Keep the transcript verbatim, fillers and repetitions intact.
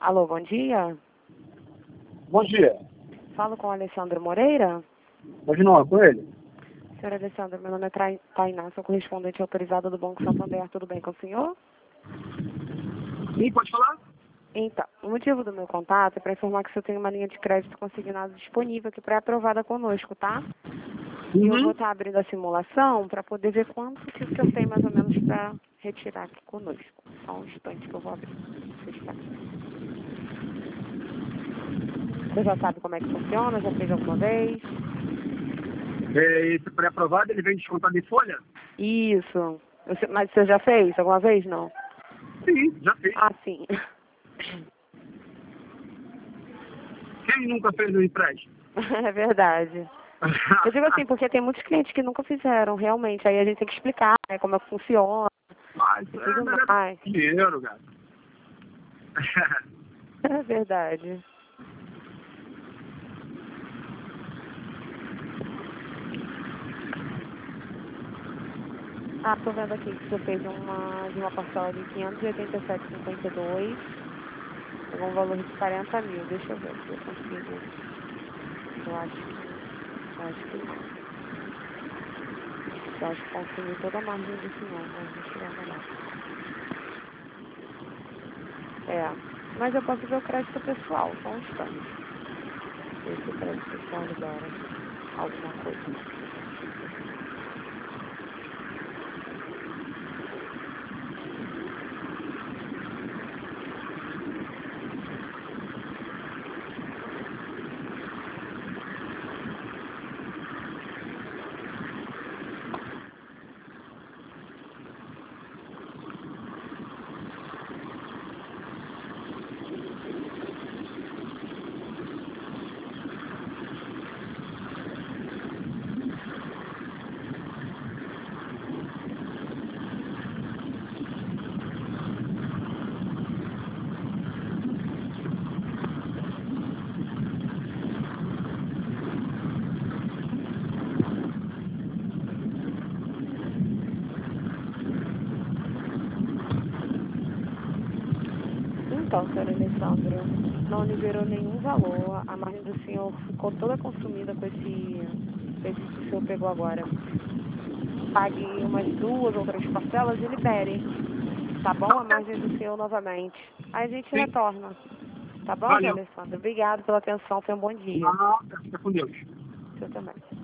Alô, bom dia. Bom dia. Falo com o Alessandro Moreira. Hoje não, é com ele? Senhor Alessandro, meu nome é Trai- Tainá, sou correspondente autorizada do Banco Santander. Tudo bem com o senhor? Sim, pode falar? Então, o motivo do meu contato é para informar que o senhor tem uma linha de crédito consignado disponível aqui pré-aprovada conosco, tá? E eu vou Uhum. estar abrindo a simulação para poder ver quanto que o senhor tem mais ou menos para retirar aqui conosco. Só um instante que eu vou abrir. Deixa eu esperar. Você já sabe como é que funciona? Já fez alguma vez? É, esse pré-aprovado, ele vem descontado em folha? Isso. Você- mas você já fez alguma vez? Não? Sim, já fez. Ah, sim. Quem nunca fez um empréstimo? É verdade. Eu digo assim, porque tem muitos clientes que nunca fizeram, realmente. Aí a gente tem que explicar, né, como é que funciona Mas e é tudo melhor mais. dinheiro, gato. É verdade. Ah, tô vendo aqui que você fez uma, de uma parcela de quinhentos e oitenta e sete reais e cinquenta e dois centavos, pegou um valor de quarenta mil. Deixa eu ver se eu consigo. Eu acho que, eu acho que não. Eu acho que consumi toda a margem do senhor, mas deixa eu ver melhor. É, mas eu posso ver o crédito pessoal, só um instante. Ver se o crédito pessoal libera alguma coisa. Então, senhor Alessandro, não liberou nenhum valor. A margem do senhor ficou toda consumida com esse, com esse que o senhor pegou agora. Pague umas duas ou três parcelas e libere. Tá bom? A margem do senhor novamente. Aí a gente Sim, retorna. Tá bom, senhor valeu. Alessandro? Obrigado pela atenção. Tenha um bom dia. Ah, fica com Deus. O senhor também.